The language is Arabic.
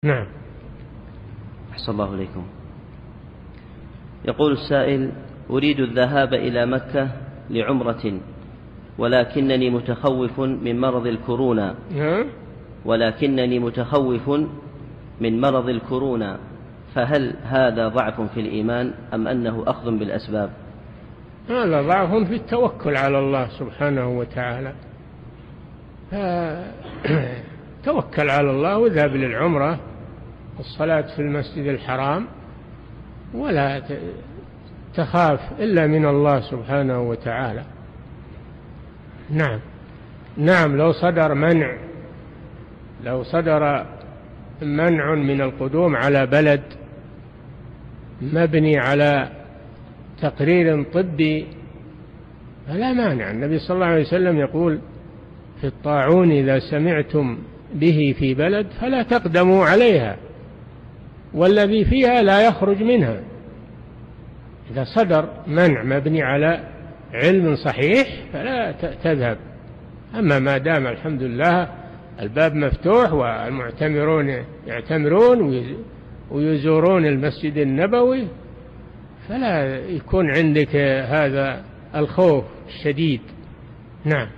نعم. أحسن الله إليكم. يقول السائل: أريد الذهاب إلى مكة لعمرة، ولكنني متخوف من مرض الكورونا فهل هذا ضعف في الإيمان أم أنه أخذ بالأسباب؟ هذا ضعف في التوكل على الله سبحانه وتعالى. توكل على الله وذهب للعمرة والصلاة في المسجد الحرام، ولا تخاف إلا من الله سبحانه وتعالى. نعم. لو صدر منع من القدوم على بلد مبني على تقرير طبي فلا مانع. النبي صلى الله عليه وسلم يقول في الطاعون: إذا سمعتم به في بلد فلا تقدموا عليها، والذي فيها لا يخرج منها. إذا صدر منع مبني على علم صحيح فلا تذهب. أما ما دام الحمد لله الباب مفتوح والمعتمرون يعتمرون ويزورون المسجد النبوي، فلا يكون عندك هذا الخوف الشديد. نعم.